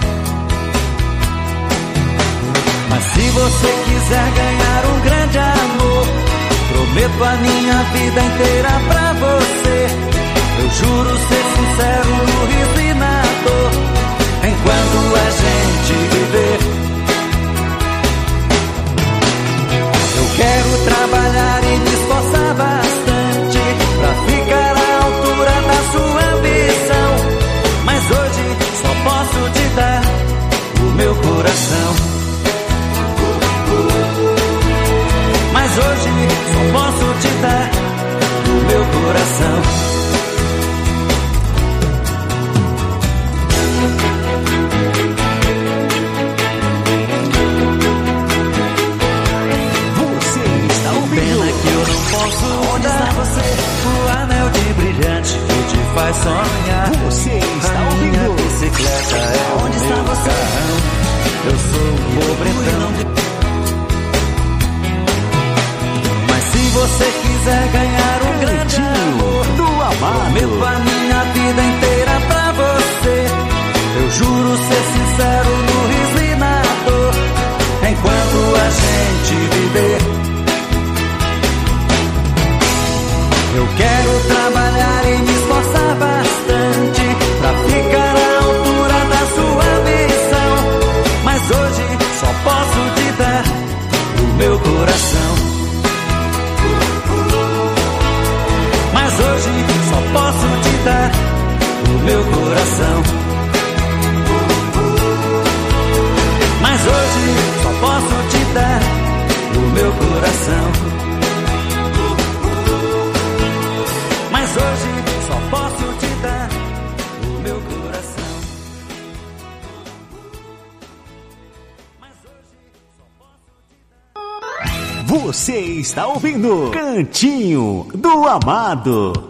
Mas se você quiser ganhar um grande amor, prometo a minha vida inteira pra você. Eu juro ser sincero no riso e na dor, enquanto a gente viver. Eu quero trabalhar e me esforçar bastante pra ficar à altura da sua ambição. Mas hoje só posso te dar o meu coração. Mas hoje só posso te dar o meu coração. Faz sonhar. Você está a ouvindo? minha bicicleta é onde está você? Carrão. Eu sou um pobretão. Mas se você quiser ganhar um grande amor do Amado, prometo a minha vida inteira pra você. Eu juro ser sincero no riso e na dor, enquanto a gente viver. Eu quero trabalhar e me esforçar no meu coração. Mas hoje só posso te dar no meu coração. Mas hoje só posso te dar no meu coração. Você está ouvindo Cantinho do Amado.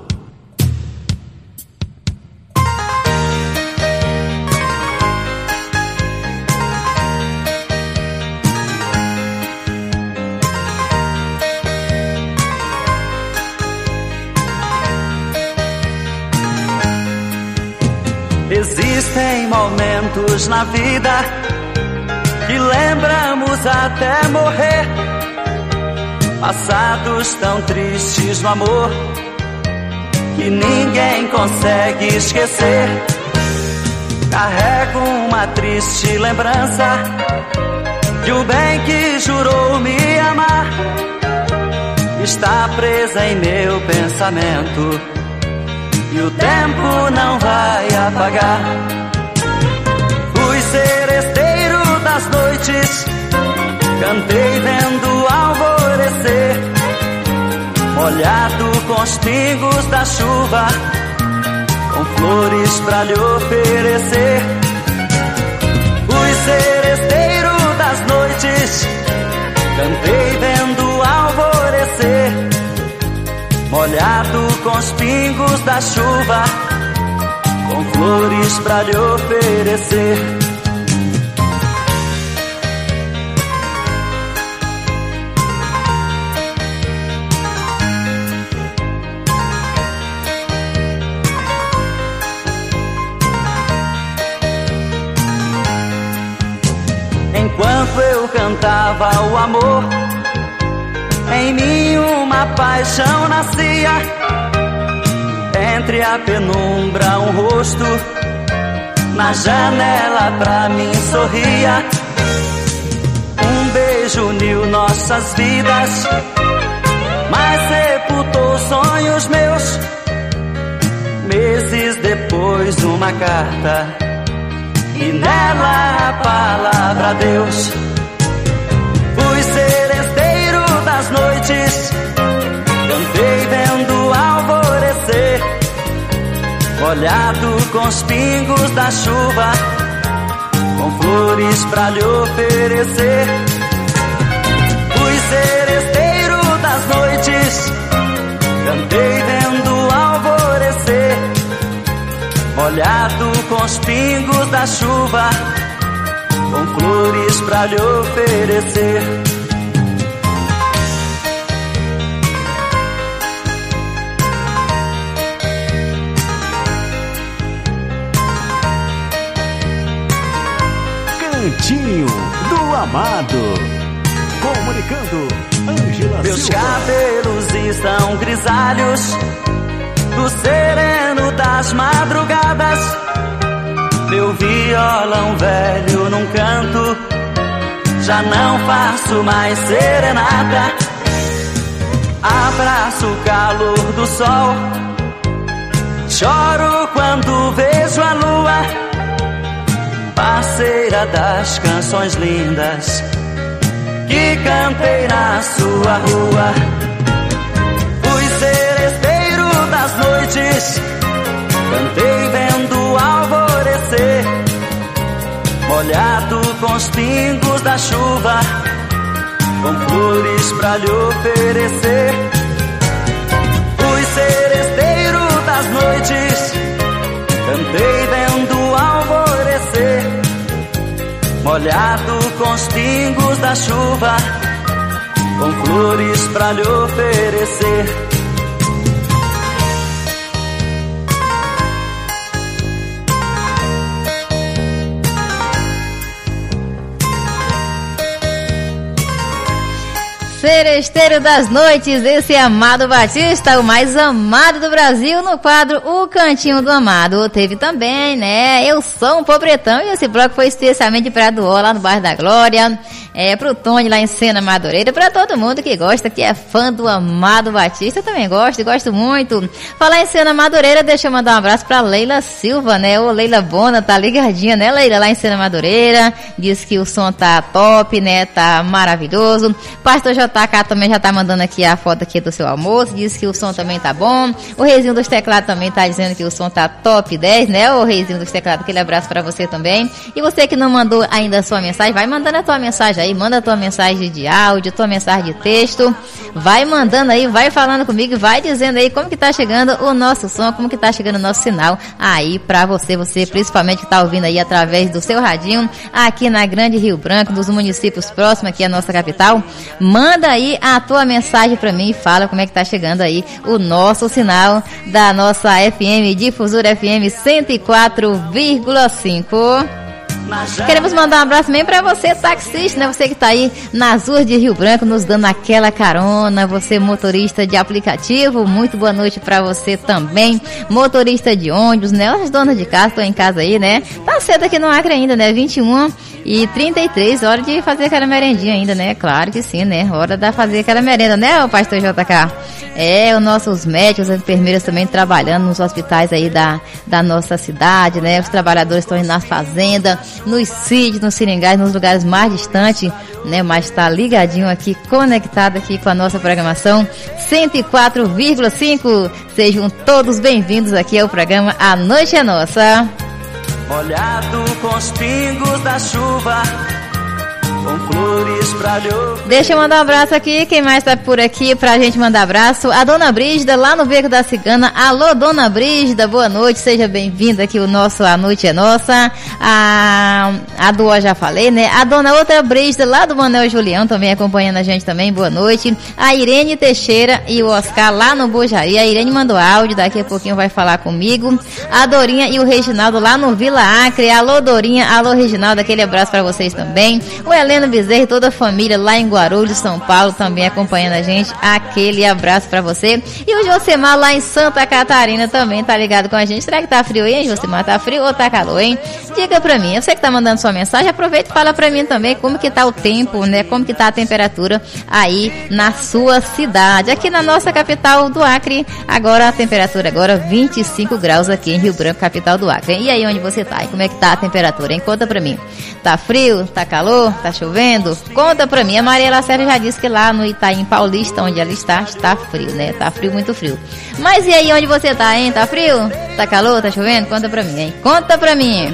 Existem momentos na vida que lembramos até morrer, passados tão tristes no amor que ninguém consegue esquecer. Carrego uma triste lembrança de um bem que jurou me amar. Está presa em meu pensamento e o tempo não vai apagar. Fui seresteiro das noites, cantei vendo alvorecer, molhado com os pingos da chuva, com flores pra lhe oferecer. Fui seresteiro das noites, cantei vendo alvorecer, molhado com os pingos da chuva, com flores pra lhe oferecer. Enquanto eu cantava o amor, em mim uma paixão nascia. Entre a penumbra um rosto na janela pra mim sorria. Um beijo uniu nossas vidas, mas sepultou sonhos meus. Meses depois uma carta e nela a palavra Deus. Fui seresteiro das noites, cantei vendo alvorecer, molhado com os pingos da chuva, com flores pra lhe oferecer. Fui seresteiro das noites, cantei vendo alvorecer, molhado com os pingos da chuva, com flores pra lhe oferecer. Cantinho do Amado. Comunicando, Ângela Meus Silva. cabelos estão grisalhos do sereno das madrugadas. Meu violão velho num canto, já não faço mais serenata. Abraço o calor do sol, choro quando vejo a lua, parceira das canções lindas que cantei na sua rua. Fui seresteiro das noites, cantei vendo alvorecer, molhado com os pingos da chuva, com flores pra lhe oferecer. Fui seresteiro das noites, cantei vendo alvorecer, molhado com os pingos da chuva, com flores pra lhe oferecer. Seresteiro das noites, esse Amado Batista, o mais amado do Brasil, no quadro O Cantinho do Amado. Teve também, né, Eu Sou um Pobretão, e esse bloco foi especialmente para Duó, lá no bairro da Glória, pro Tony lá em Sena Madureira, para todo mundo que gosta, que é fã do Amado Batista. Eu também gosto muito. Falar em Sena Madureira, deixa eu mandar um abraço pra Leila Silva, né, ô Leila Bona, tá ligadinha, né, Leila, lá em Sena Madureira, diz que o som tá top, né, tá maravilhoso. Pastor JK também já tá mandando aqui a foto aqui do seu almoço, diz que o som também tá bom. O Reizinho dos Teclados também tá dizendo que o som tá top 10, né, o Reizinho dos Teclados, aquele abraço pra você também. E você que não mandou ainda a sua mensagem, vai mandando a tua mensagem aí, manda a tua mensagem de áudio, tua mensagem de texto, vai mandando aí, vai falando comigo, vai dizendo aí como que tá chegando o nosso som, como que tá chegando o nosso sinal aí pra você principalmente que tá ouvindo aí através do seu radinho, aqui na Grande Rio Branco, dos municípios próximos aqui à nossa capital. Manda aí a tua mensagem pra mim e fala como é que tá chegando aí o nosso sinal da nossa FM, Difusora FM 104,5. Queremos mandar um abraço também pra você, taxista, né? Você que tá aí nas ruas de Rio Branco nos dando aquela carona, você motorista de aplicativo, muito boa noite pra você também, motorista de ônibus, né? As donas de casa estão em casa aí, né? Tá cedo aqui no Acre ainda, né? 21h33, hora de fazer aquela merendinha ainda, né? Claro que sim, né? Hora de fazer aquela merenda, né, o pastor JK? Os nossos médicos, as enfermeiras também trabalhando nos hospitais aí da nossa cidade, né? Os trabalhadores estão indo nas fazendas, nos sítios, nos seringais, nos lugares mais distantes, né? Mas tá ligadinho aqui, conectado aqui com a nossa programação 104,5. Sejam todos bem-vindos aqui ao programa A Noite é Nossa. Molhado com os pingos da chuva, com flores pra lhe ouvir. Deixa eu mandar um abraço aqui, quem mais tá por aqui pra gente mandar abraço? A Dona Brígida, lá no Beco da Cigana. Alô, Dona Brígida, boa noite, seja bem-vinda aqui, o nosso A Noite é Nossa. A Duó já falei, né? A Dona outra Brígida, lá do Manuel Julião, também acompanhando a gente também, boa noite. A Irene Teixeira e o Oscar lá no Bojaria. A Irene mandou áudio, daqui a pouquinho vai falar comigo. A Dorinha e o Reginaldo lá no Vila Acre. Alô, Dorinha, alô, Reginaldo, aquele abraço pra vocês também. O Helena Bezerra e toda a família lá em Guarulhos, São Paulo, também acompanhando a gente, aquele abraço pra você. E o Josemar lá em Santa Catarina também tá ligado com a gente. Será que tá frio aí, hein, Josemar? Tá frio ou tá calor, hein? Diga pra mim, você que tá mandando sua mensagem, aproveita e fala pra mim também como que tá o tempo, né? Como que tá a temperatura aí na sua cidade. Aqui na nossa capital do Acre, agora a temperatura agora 25 graus aqui em Rio Branco, capital do Acre. E aí onde você tá? E como é que tá a temperatura, hein? Conta pra mim. Tá frio? Tá calor? Tá chovendo? Conta pra mim. A Maria Lacerda já disse que lá no Itaim Paulista, onde ela está frio, né? Tá frio, muito frio. Mas e aí onde você tá, hein? Tá frio? Tá calor? Tá chovendo? Conta pra mim, hein? Conta pra mim.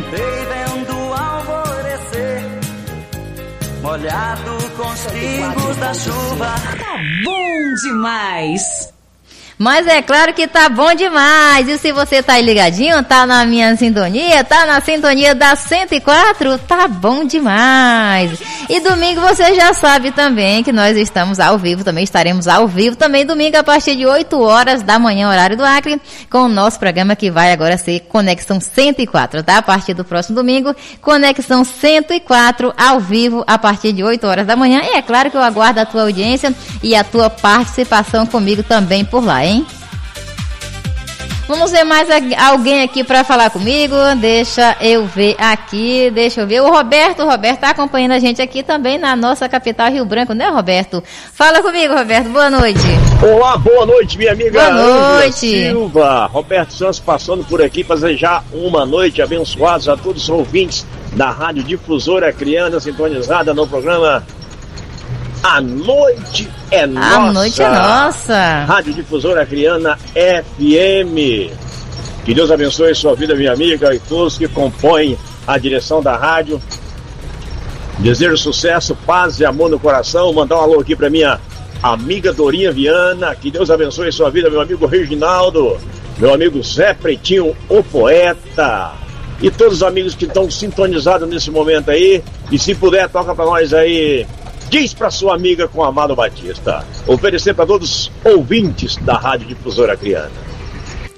Molhado com os pingos da chuva. Tá bom demais. Mas é claro que tá bom demais. E se você tá aí ligadinho, tá na minha sintonia, tá na sintonia da 104, tá bom demais. E domingo você já sabe também que nós estamos ao vivo, também estaremos ao vivo também domingo a partir de 8 horas da manhã, horário do Acre, com o nosso programa que vai agora ser Conexão 104, tá? A partir do próximo domingo, Conexão 104 ao vivo a partir de 8 horas da manhã. E é claro que eu aguardo a tua audiência e a tua participação comigo também por lá, hein? Vamos ver mais alguém aqui para falar comigo. Deixa eu ver. O Roberto tá acompanhando a gente aqui também na nossa capital Rio Branco, né, Roberto? Fala comigo, Roberto, boa noite. Olá, boa noite, minha amiga. Boa noite. Silva, Roberto Santos passando por aqui para desejar uma noite abençoada a todos os ouvintes da Rádio Difusora Acreana, sintonizada no programa A Noite é Nossa. A Noite é Nossa. Rádio Difusora Acreana FM. Que Deus abençoe sua vida, minha amiga, e todos que compõem a direção da rádio. Desejo sucesso, paz e amor no coração. Mandar um alô aqui pra minha amiga Dorinha Viana. Que Deus abençoe sua vida, meu amigo Reginaldo. Meu amigo Zé Pretinho, o poeta. E todos os amigos que estão sintonizados nesse momento aí. E se puder, toca pra nós aí. Diz pra sua amiga com o Amado Batista. Oferecer para todos os ouvintes da Rádio Difusora Acreana.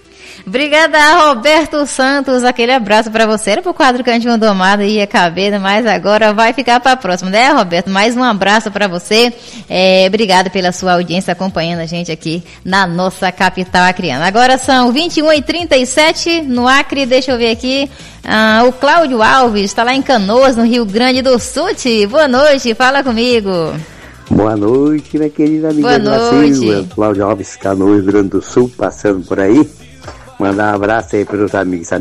Obrigada, Roberto Santos. Aquele abraço pra você. Era pro quadro que a gente mandou amado e ia caber, mas agora vai ficar pra próxima, né, Roberto? Mais um abraço pra você. Obrigado pela sua audiência acompanhando a gente aqui na nossa capital acreana. Agora são 21h37 no Acre. Deixa eu ver aqui. O Cláudio Alves está lá em Canoas, no Rio Grande do Sul. Boa noite, fala comigo. Boa noite, minha querida amiga da Silva. Cláudio Alves, Canoas, Rio Grande do Sul, passando por aí. Mandar um abraço aí para os amigos